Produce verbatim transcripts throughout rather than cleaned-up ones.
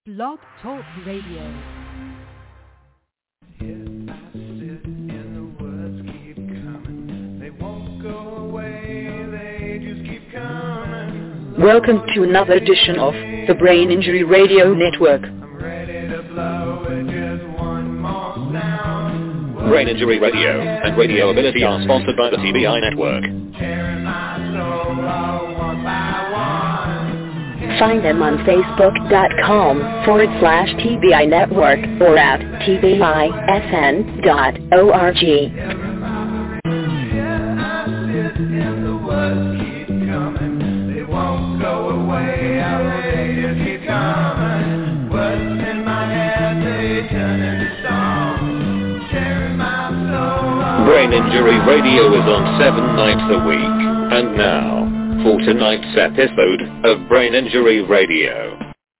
Blog Talk Radio. Welcome to another edition of the Brain Injury Radio Network. Brain Injury Radio and Radio Ability are sponsored by the T B I Network. Find them on Facebook.com forward slash TBI Network or at T B I S N dot org. Brain Injury Radio is on seven nights a week. And now, for tonight's episode of Brain Injury Radio.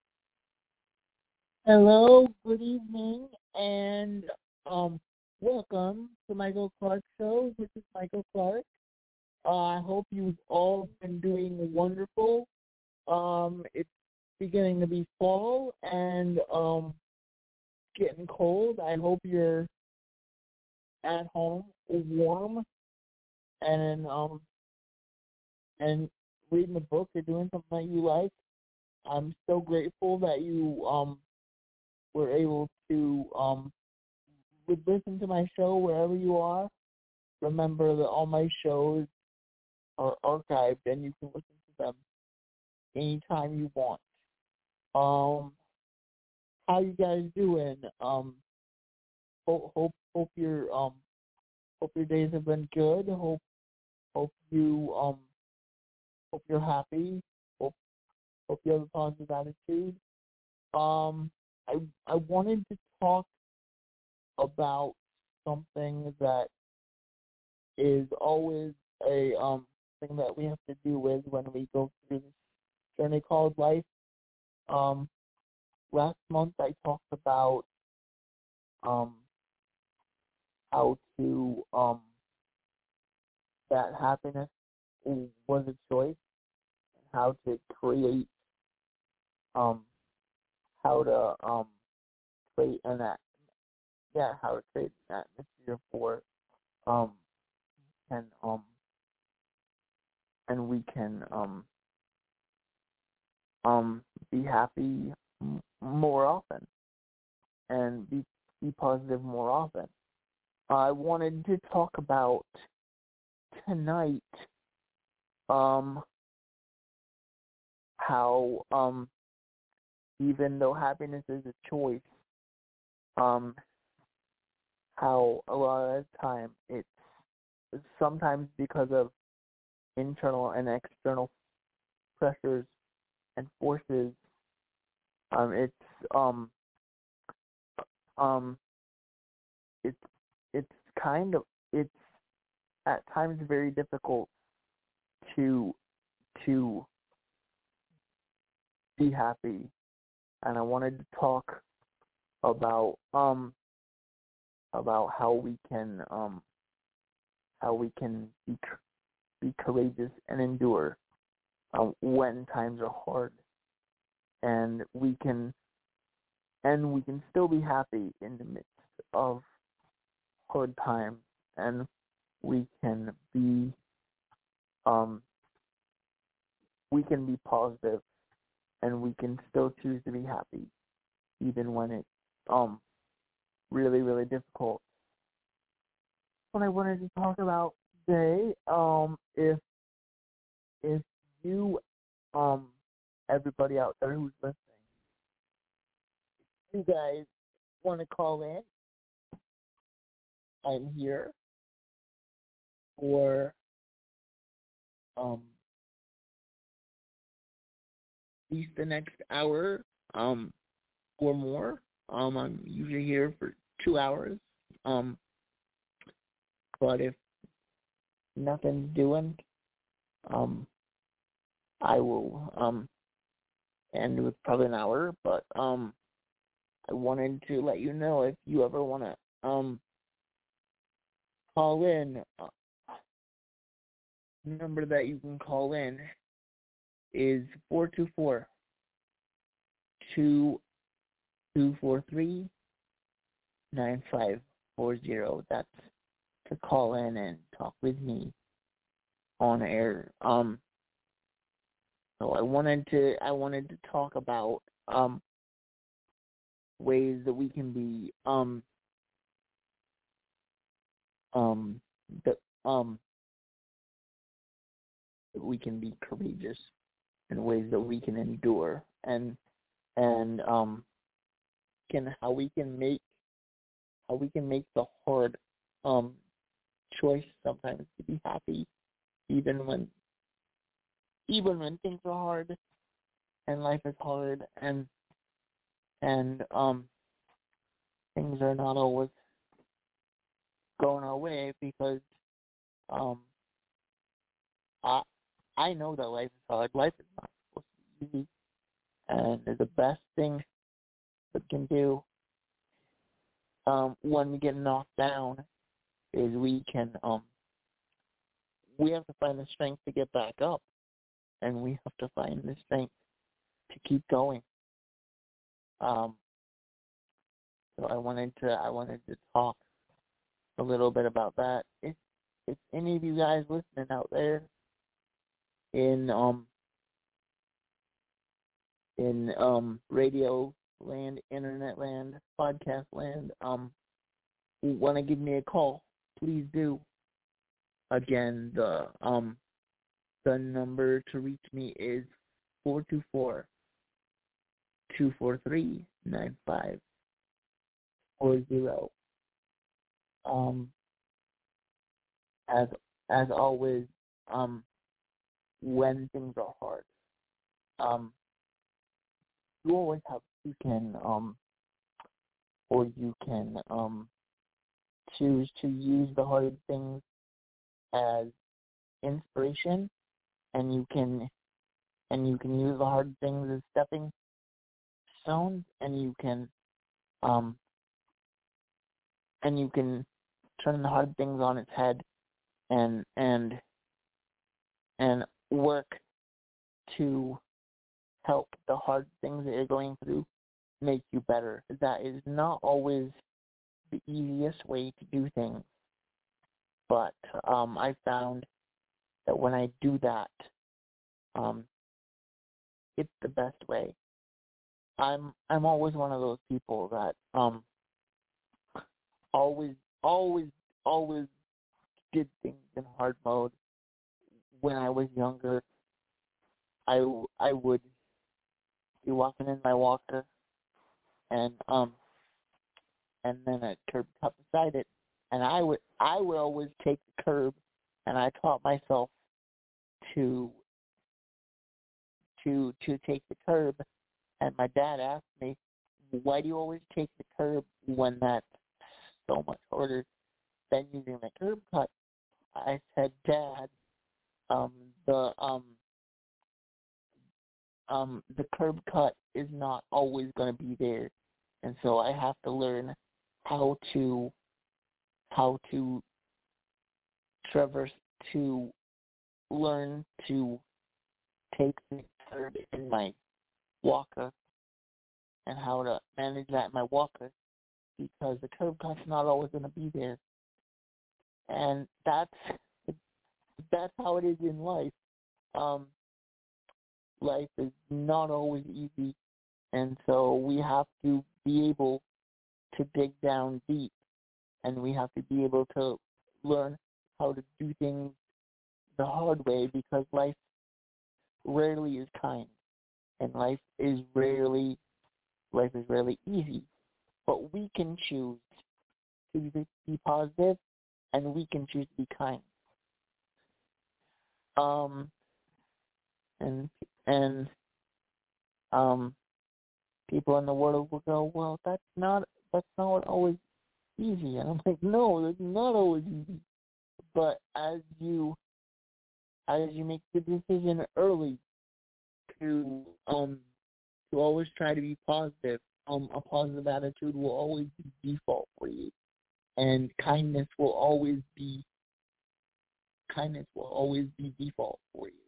Hello, good evening, and um, welcome to Michael Clark Show. This is Michael Clark. Uh, I hope you've all been doing wonderful. Um, it's beginning to be fall and um, getting cold. I hope you're at home, warm, and um, and reading a book or doing something that you like. I'm so grateful that you um were able to um listen to my show wherever you are. Remember that all my shows are archived and you can listen to them anytime you want. Um, how you guys doing? Um, hope hope hope your um hope your days have been good. Hope hope you um. Hope you're happy. Hope, hope you have a positive attitude. Um, I I wanted to talk about something that is always a um thing that we have to deal with when we go through this journey called life. Um, last month I talked about um how to um that happiness was a choice, and how to create, um, how to um, create an at, yeah, how to create an atmosphere for, um, and um, and we can um, um, be happy m- more often, and be be positive more often. I wanted to talk about tonight. Um, how um, even though happiness is a choice, um, how a lot of the time it's sometimes because of internal and external pressures and forces. Um, it's um, um, it's it's kind of it's at times very difficult to to be happy, and I wanted to talk about um about how we can um how we can be be courageous and endure um, when times are hard, and we can and we can still be happy in the midst of hard times, and we can be um we can be positive, and we can still choose to be happy, even when it's um really, really difficult. What I wanted to talk about today, um, if if you, um, everybody out there who's listening, you guys want to call in, I'm here for um at least the next hour, um, or more. Um, I'm usually here for two hours. Um, but if nothing's doing, um, I will um end with probably an hour. But um, I wanted to let you know if you ever want to um call in. Uh, the number that you can call in is four two four, two two four three, nine five four zero. That's to call in and talk with me on air. Um, so I wanted to I wanted to talk about um ways that we can be um um that um that we can be courageous in ways that we can endure and and um can how we can make how we can make the hard um choice sometimes to be happy even when even when things are hard and life is hard and and um things are not always going our way because um I I know that life is hard. Life is not supposed to be easy, and the best thing we can do um when we get knocked down is we can um we have to find the strength to get back up, and we have to find the strength to keep going. Um, so I wanted to I wanted to talk a little bit about that. If if any of you guys listening out there in um in um radio land, internet land, podcast land, um want to give me a call, please do. Again, the um the number to reach me is four two four, two four three, nine five four zero. Um as as always, um when things are hard, um you always have you can um or you can um choose to use the hard things as inspiration, and you can and you can use the hard things as stepping stones, and you can um and you can turn the hard things on its head and and and work to help the hard things that you're going through make you better. That is not always the easiest way to do things, but um I found that when I do that, um it's the best way. I'm I'm always one of those people that um always always always did things in hard mode. When I was younger, I, I would be walking in my walker, and um and then a curb cut beside it, and I would I would always take the curb, and I taught myself to to to take the curb, and my dad asked me, why do you always take the curb when that's so much harder than using the curb cut? I said, Dad, um, the um, um, the curb cut is not always going to be there, and so I have to learn how to how to traverse to learn to take the curb in my walker and how to manage that in my walker, because the curb cut's not always going to be there, and that's that's how it is in life. Um, life is not always easy, and so we have to be able to dig down deep, and we have to be able to learn how to do things the hard way, because life rarely is kind, and life is rarely life is rarely easy. But we can choose to be positive, and we can choose to be kind. Um, and and um, people in the world will go, well, that's not that's not always easy. And I'm like, no, that's not always easy. But as you as you make the decision early to um to always try to be positive, um a positive attitude will always be default for you, and kindness will always be kindness will always be default for you.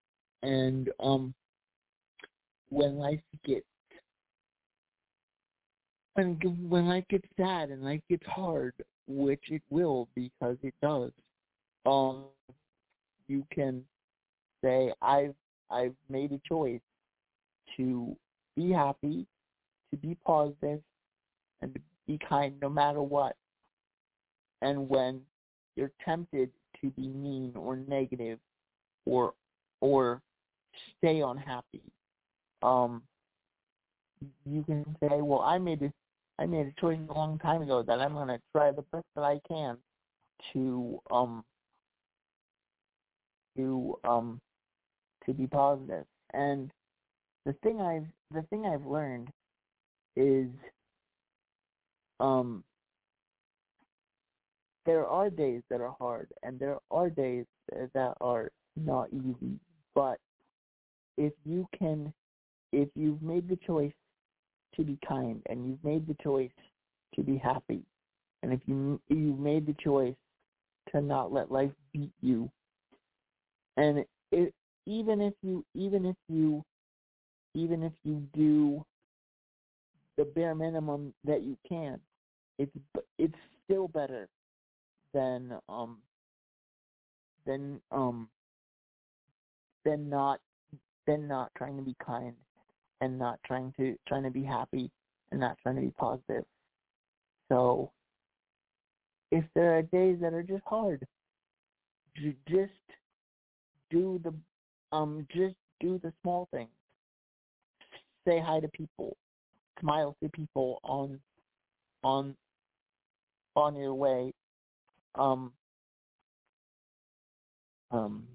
And um when life gets when when life gets sad and life gets hard, which it will because it does, um, you can say I've I've made a choice to be happy, to be positive, and to be kind no matter what. And when you're tempted to be mean or negative or or stay unhappy, um, you can say, well, I made a I made a choice a long time ago that I'm going to try the best that I can to um to um to be positive. And the thing I've the thing I've learned is um there are days that are hard and there are days that are not easy. But if you can, if you've made the choice to be kind and you've made the choice to be happy, and if you you've made the choice to not let life beat you, and it, even if you even if you even if you do the bare minimum that you can, it's it's still better than um than um than not than not trying to be kind and not trying to trying to be happy and not trying to be positive. So if there are days that are just hard, you just do the um just do the small things. Say hi to people, smile to people on on on your way. Um um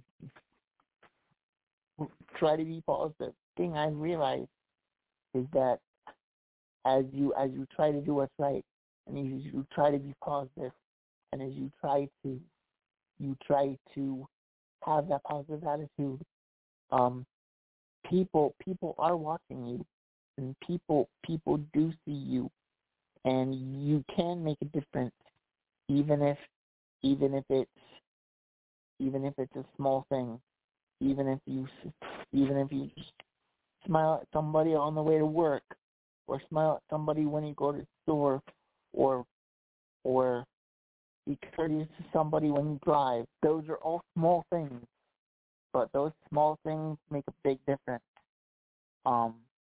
try to be positive. The thing I realized is that as you as you try to do what's right and as you try to be positive and as you try to you try to have that positive attitude, um people people are watching you, and people people do see you, and you can make a difference, even if even if it's even if it's a small thing, even if you even if you just smile at somebody on the way to work, or smile at somebody when you go to the store, or or be courteous to somebody when you drive. Those are all small things, but those small things make a big difference. Um,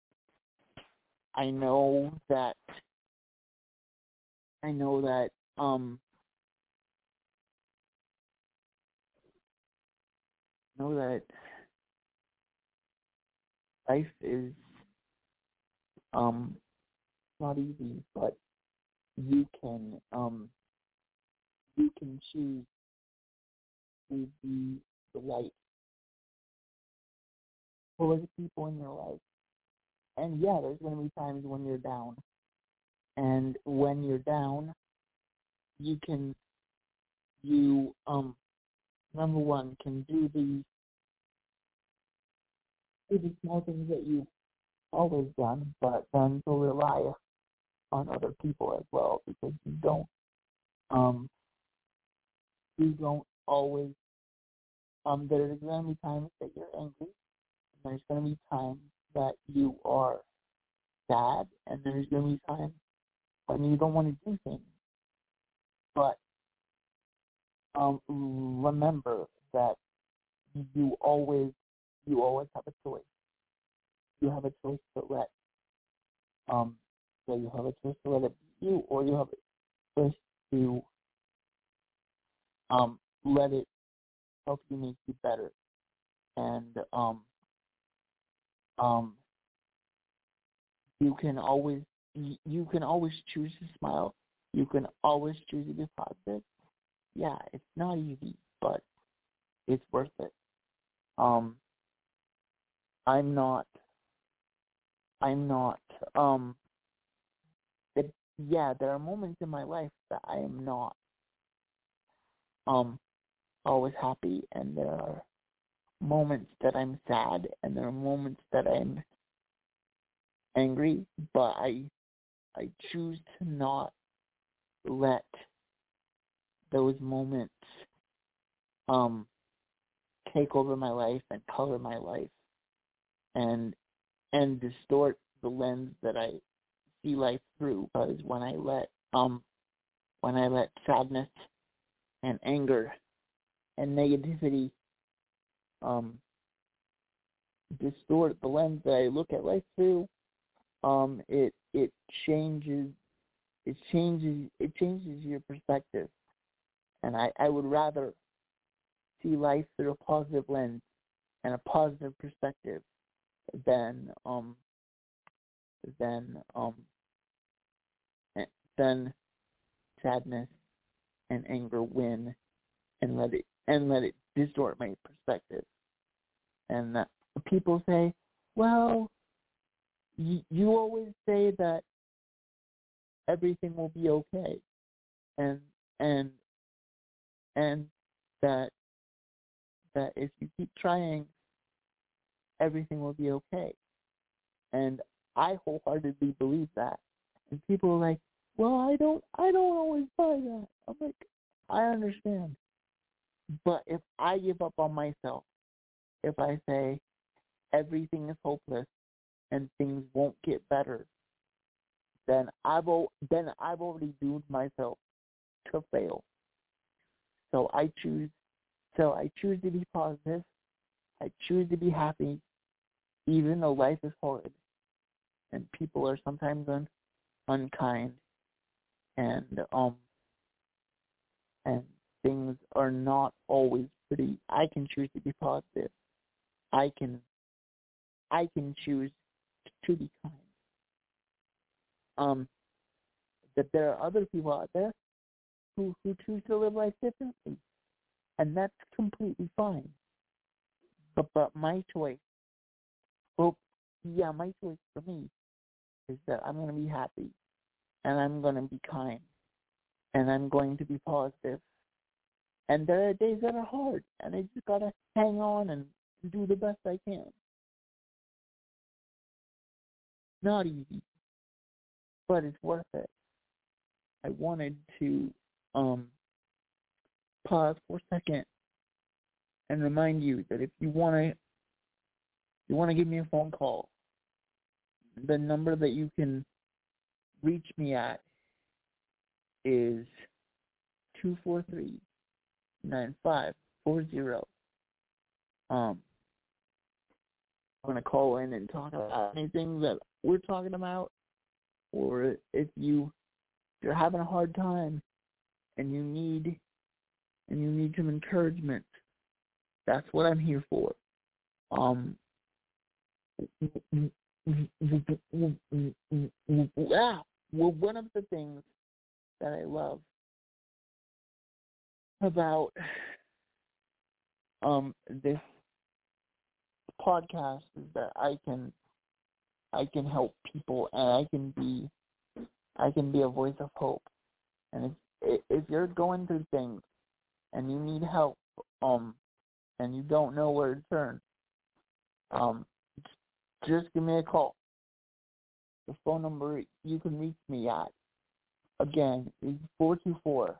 I know that I know that um, know that life is um not easy, but you can um you can choose to be the light for the people in your life. And yeah, there's going to be times when you're down, and when you're down, you can you um number one can do the do the small things that you always done, but then to rely on other people as well, because you don't um you don't always um there's going to be times that you're angry, and there's going to be times that you are sad, and there's going to be times when you don't want to do things. But um remember that you always you always have a choice. You have a choice to let um so you have a choice to let it be you, or you have a choice to um let it help you make you better. And um um you can always you can always choose to smile. You can always choose to be positive. Yeah, it's not easy, but it's worth it. Um I'm not I'm not um it, yeah, there are moments in my life that I am not um always happy, and there are moments that I'm sad, and there are moments that I'm angry, but I I choose to not let those moments um take over my life and color my life and and distort the lens that I see life through, because when I let um when I let sadness and anger and negativity um distort the lens that I look at life through, um it it changes it changes it changes your perspective. And I, I would rather see life through a positive lens and a positive perspective than um than um than sadness and anger win and let it and let it distort my perspective. And uh, people say, well, you, you always say that everything will be okay, and and and that that if you keep trying, everything will be okay. And I wholeheartedly believe that. And people are like, well, I don't I don't always buy that. I'm like, I understand. But if I give up on myself, if I say everything is hopeless and things won't get better, then I've then I've already doomed myself to fail. So I choose so I choose to be positive. I choose to be happy, even though life is hard and people are sometimes un, unkind and um and things are not always pretty. I can choose to be positive. I can I can choose to be kind. Um, that there are other people out there who, who choose to live life differently, and that's completely fine. But but my choice, well, yeah, my choice for me is that I'm going to be happy, and I'm going to be kind, and I'm going to be positive. And there are days that are hard, and I just got to hang on and do the best I can. Not easy, but it's worth it. I wanted to um, pause for a second and remind you that if you want to, you want to give me a phone call, the number that you can reach me at is two four three, nine five four zero. Um, I'm going to call in and talk about anything that we're talking about, or if you if you're having a hard time and you need and you need some encouragement, that's what I'm here for. Um, ah, well, one of the things that I love about um this podcast is that I can I can help people, and I can be I can be a voice of hope. And if if you're going through things and you need help, um, and you don't know where to turn, um, just give me a call. The phone number you can reach me at, again, is four two four,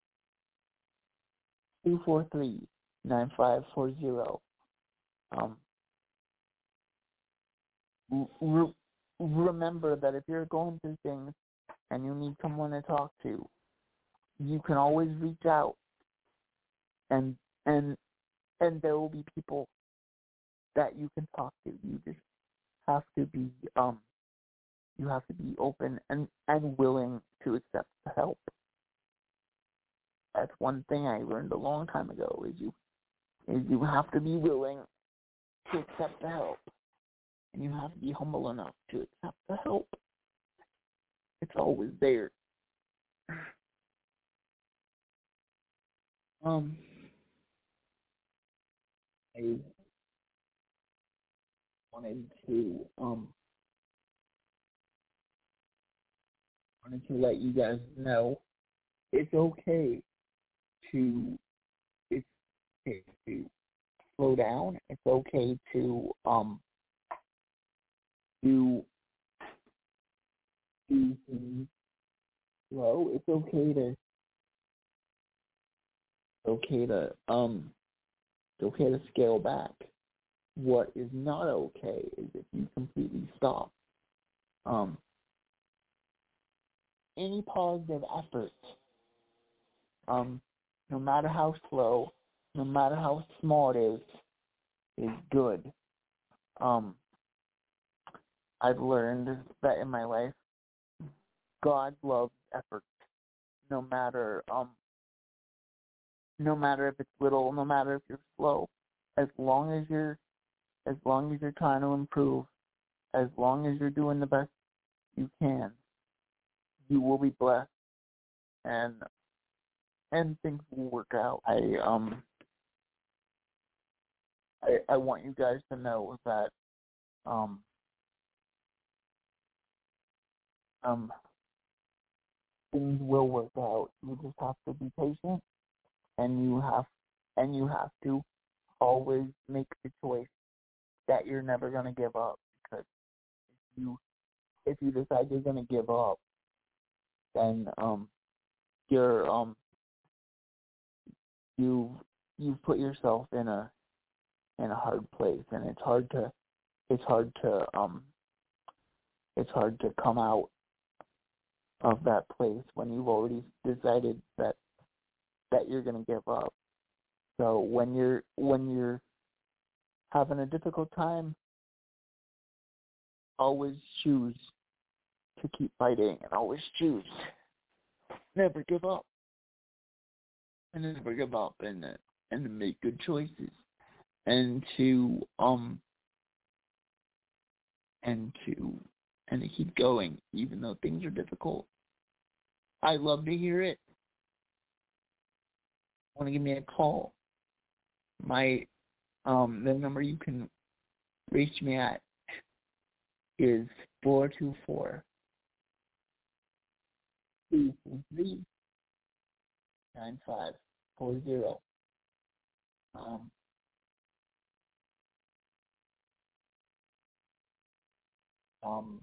two four three, nine five four zero. Um, re- remember that if you're going through things and you need someone to talk to, you can always reach out, and and and there will be people that you can talk to. You just have to be um you have to be open and, and willing to accept the help. That's one thing I learned a long time ago, is you is you have to be willing to accept the help. And you have to be humble enough to accept the help. It's always there. Um, I wanted to um wanted to let you guys know it's okay to it's okay to slow down. It's okay to um do do things slow. It's okay to okay to um it's okay to scale back. What is not okay is if you completely stop. Um any positive effort, um, no matter how slow, no matter how small it is, is good. Um, I've learned that in my life, God loves effort, no matter um, no matter if it's little, no matter if you're slow, as long as you're as long as you're trying to improve, as long as you're doing the best you can, you will be blessed, and and things will work out. I um I I want you guys to know that um um things will work out. You just have to be patient, and you have and you have to always make the choice that you're never gonna give up, because if you if you decide you're gonna give up, then um you're um you you put yourself in a in a hard place, and it's hard to it's hard to um it's hard to come out of that place when you've already decided that that you're gonna give up. So when you're when you're having a difficult time, always choose to keep fighting, and always choose never give up, and never give up, and uh, and to make good choices, and to um and to and to keep going even though things are difficult. I love to hear it. Want to give me a call? My um the number you can reach me at is four two four, two three, nine five four zero. Um, um,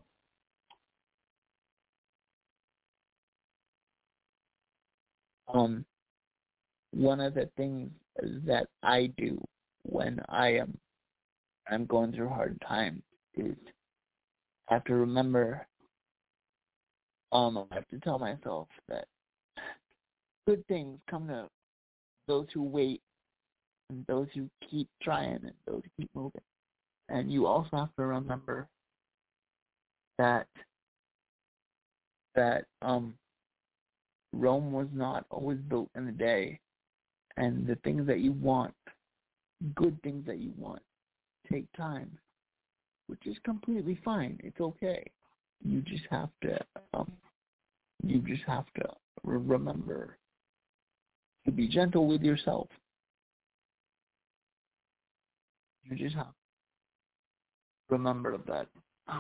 um, one of the things that I do when I am I'm going through hard times is I have to remember, um, I have to tell myself that good things come to those who wait, and those who keep trying, and those who keep moving. And you also have to remember that that um, Rome was not always built in a day, and the things that you want, good things that you want, take time, which is completely fine. It's okay. You just have to um, you just have to remember to be gentle with yourself. You just have to remember that um,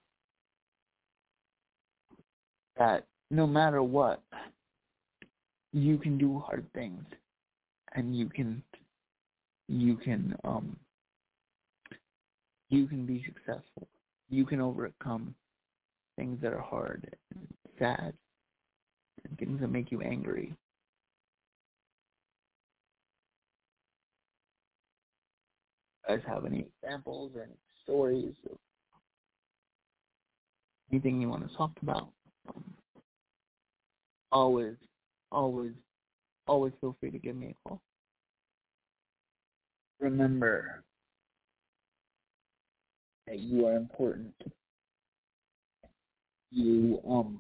that no matter what, you can do hard things, and you can you can um you can be successful. You can overcome things that are hard and sad and things that make you angry. You guys have any examples or any stories of anything you want to talk about? Um, always, always, always feel free to give me a call. Remember that you are important. You um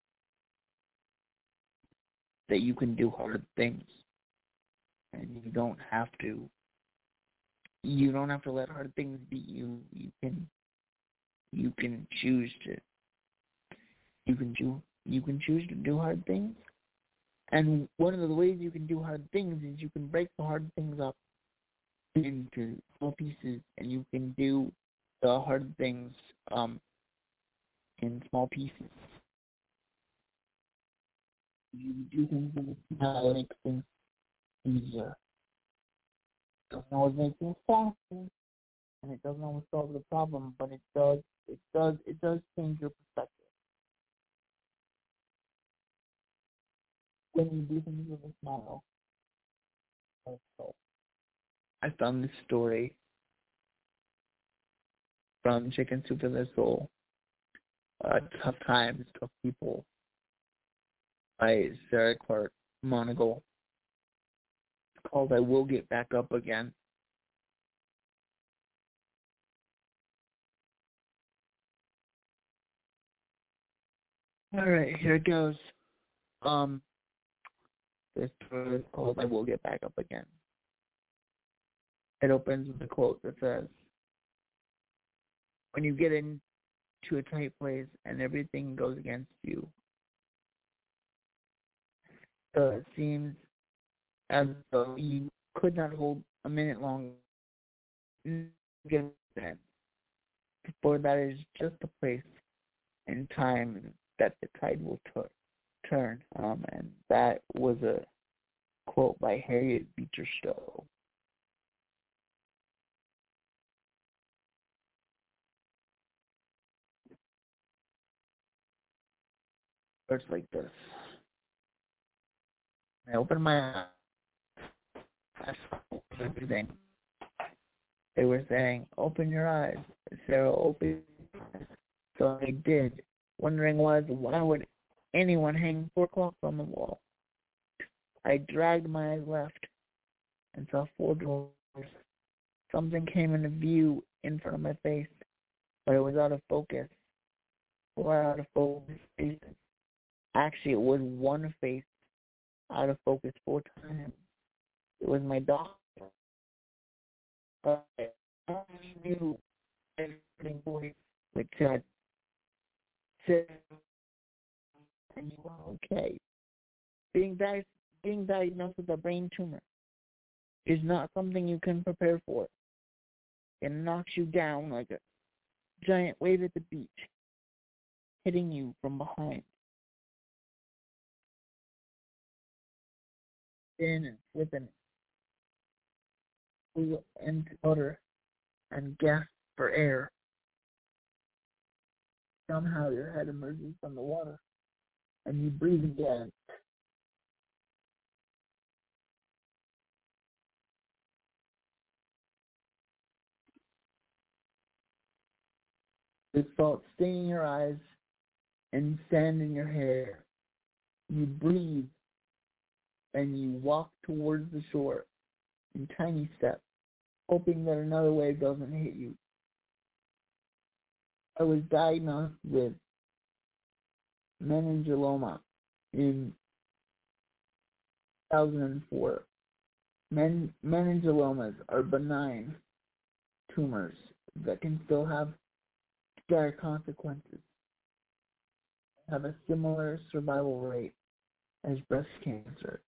that you can do hard things, and you don't have to. You don't have to let hard things beat you. You can. You can choose to. You can choose. You can choose to do hard things, and one of the ways you can do hard things is you can break the hard things up into small pieces, and you can do the hard things um in small pieces. You do things in a small, makes things easier. It doesn't always make things faster, and it doesn't always solve the problem, but it does. It does. It does change your perspective. When you do things with a smile. Also, I found this story from Chicken Soup for the Soul. Uh, tough times, tough people. by Sarah Clark Monagle. It's called I Will Get Back Up Again. All right, here it goes. Um, this is called I Will Get Back Up Again. It opens with a quote that says, when you get into a tight place and everything goes against you, so it seems as though you could not hold a minute longer. For that is just a place and time that the tide will t- turn. Um, and that was a quote by Harriet Beecher Stowe. It's like this. I opened my eyes. I saw everything. They were saying, open your eyes. Sarah, open your eyes. So I did. Wondering was, why would anyone hang four clocks on the wall? I dragged my eyes left and saw four doors. Something came into view in front of my face, but it was out of focus. Four out of focus faces. Actually, it was one face out of focus four times. It was my doctor. But I knew everything voice which said, "Sit, and you are okay." Being, di- being diagnosed with a brain tumor is not something you can prepare for. It knocks you down like a giant wave at the beach, hitting you from behind. In and within it, and utter and gasp for air. Somehow your head emerges from the water, and you breathe again. With salt staining your eyes and sand in your hair, you breathe and you walk towards the shore in tiny steps, hoping that another wave doesn't hit you. I was diagnosed with meningioma in two thousand four. Men- meningiomas are benign tumors that can still have dire consequences, have a similar survival rate as breast cancer.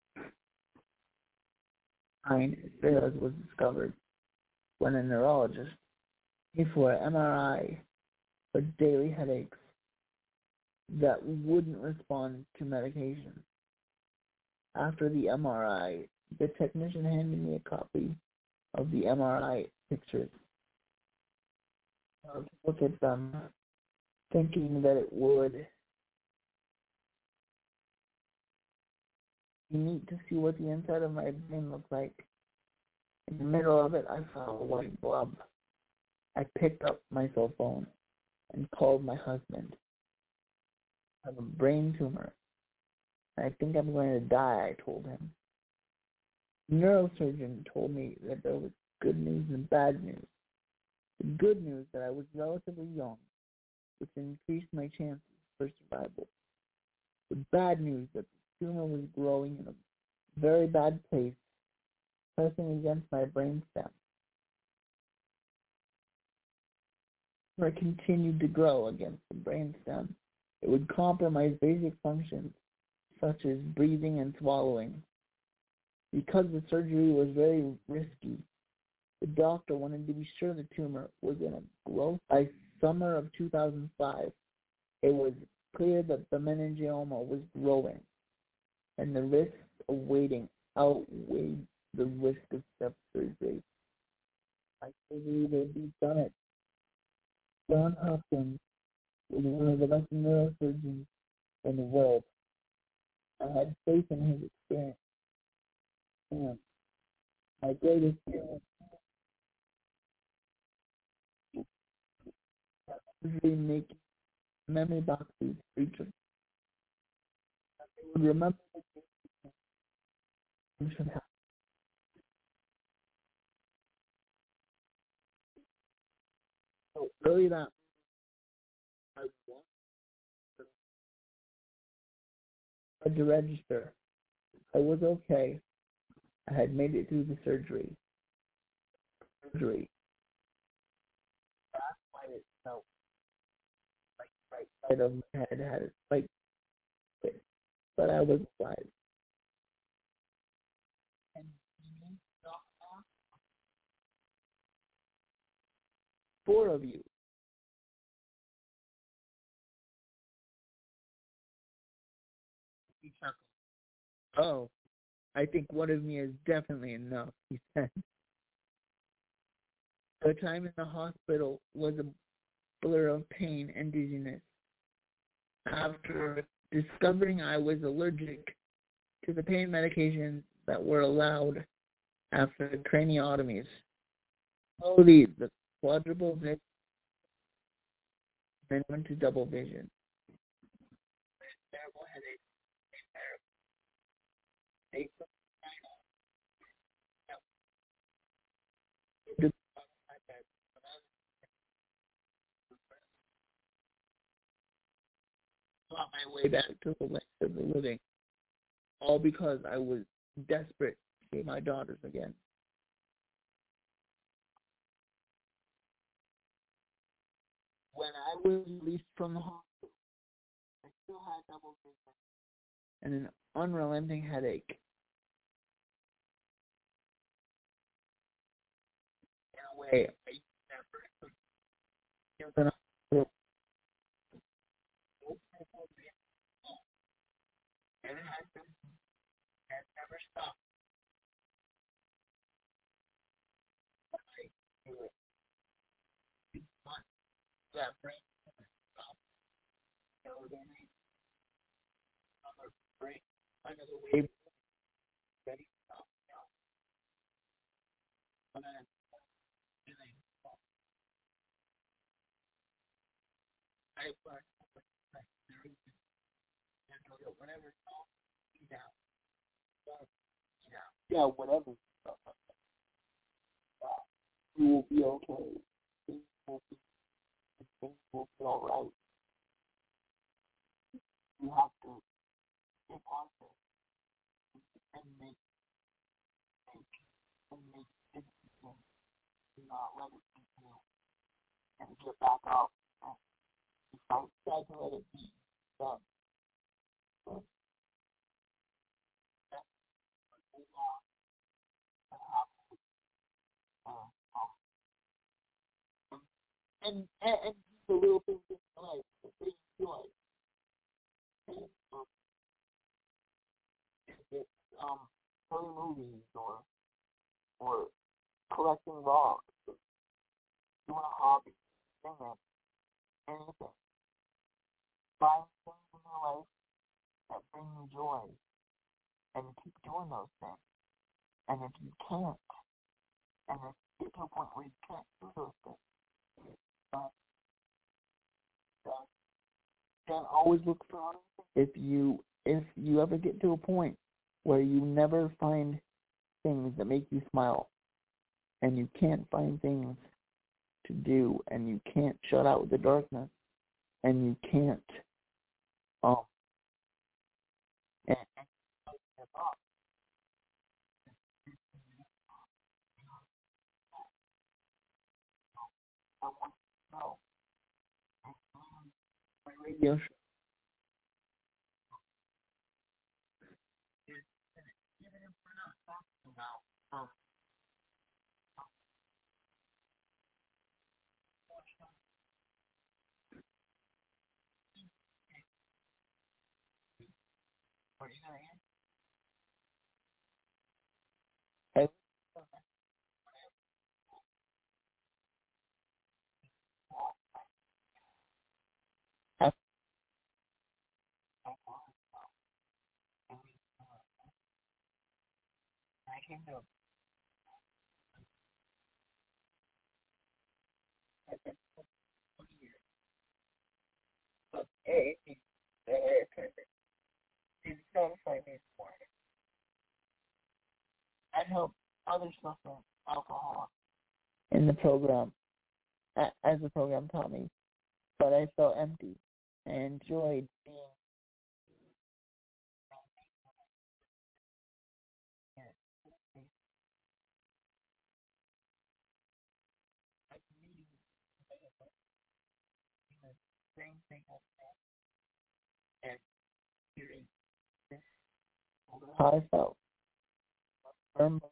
Mine was discovered when a neurologist paid for an M R I for daily headaches that wouldn't respond to medication. After the M R I, the technician handed me a copy of the M R I pictures. I looked at them, thinking that it would be neat to see what the inside of my brain looked like. In the middle of it, I saw a white blob. I picked up my cell phone and called my husband. I have a brain tumor. I think I'm going to die, I told him. The neurosurgeon told me that there was good news and bad news. The good news that I was relatively young, which increased my chances for survival. The bad news that the tumor was growing in a very bad place, pressing against my brainstem. If it continued to grow against the brainstem, it would compromise basic functions such as breathing and swallowing. Because the surgery was very risky, the doctor wanted to be sure the tumor was in a growth. By summer of two thousand five, it was clear that the meningioma was growing, and the risks of waiting outweighed the risk of step surgery. I believe they'd be done it. John Hopkins was one of the best neurosurgeons in the world. I had faith in his experience. And my greatest fear was usually making memory boxes for each of them. They remember the things from how so early that I wanted to register. I was okay. I had made it through the surgery. Surgery. That's why it felt like the right side of my head had a spike, but I was alive. And four of you. He chuckled. Oh, I think one of me is definitely enough, he said. The time in the hospital was a blur of pain and dizziness. After discovering I was allergic to the pain medications that were allowed after the craniotomies, slowly the quadruple vision then went to double vision. Terrible headache. Fought my way back to the land of the living, all because I was desperate to see my daughters again. When I was released from the hospital, I still had double vision and an unrelenting headache. In a way, I never was in a hospital. And it has been, has never stopped. That brain stop. Another brain, another wave, ready, stop, stop. And then, and then, stop. I learned whatever, stop, eat out, stop, eat out. Yeah, whatever. You will be okay. Things will be, things will be all right. You have to stay positive and make, make, and make decisions. Do not let it beat you and get back up and fight. Try to let it be done. But that's a lot that happens. Uh, um, and, and, and the little things in life that bring joy. And, um, it's, um, playing movies or, or collecting rocks, or doing a hobby, singing, anything. Find things in your life that bring you joy and keep doing those things. And if you can't, and if you get to a point where you can't do those things, but uh, then always look for other things. If you if you ever get to a point where you never find things that make you smile, and you can't find things to do, and you can't shut out the darkness, and you can't um and, and I want to know my radio show. Even if we're not talking about um what are you gonna answer? I, I came to But hey, hey, hey, hey, help others suffer from alcohol in the program, as the program taught me. But I felt empty and enjoyed being same thing and hearing how I felt. Firm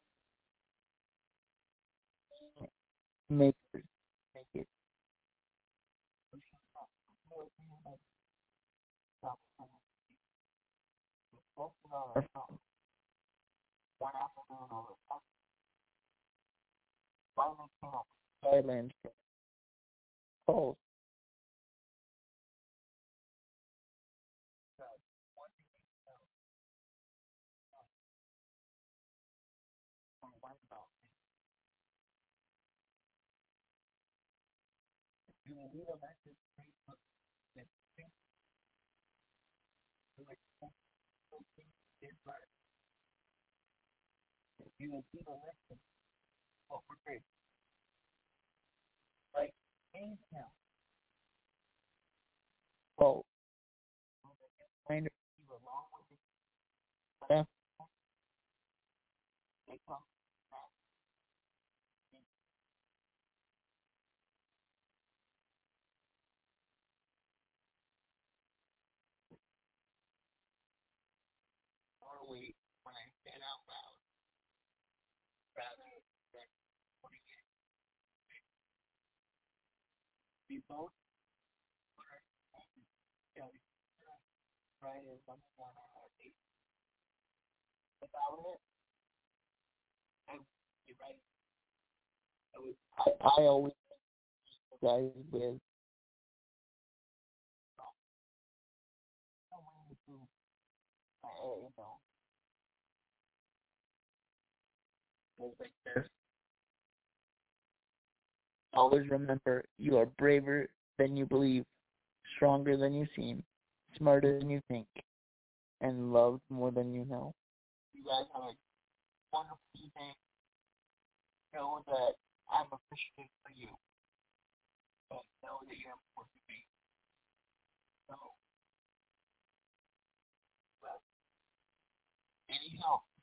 makers make it. One afternoon over finally came up Thailand cold. You will be the message Facebook that you will be the message what we're doing. Like any now. So kind of you along with it. Yeah. They come back. Or we when I said out loud rather than putting it. We both right is something on our heartbeat. Without it, I would be right. I, would, I, I always guys with you know, like this. Always remember, you are braver than you believe, stronger than you seem, smarter than you think, and loved more than you know. You guys have a wonderful evening. Know that I'm appreciative for you. And know that you're important to me. So, well, any help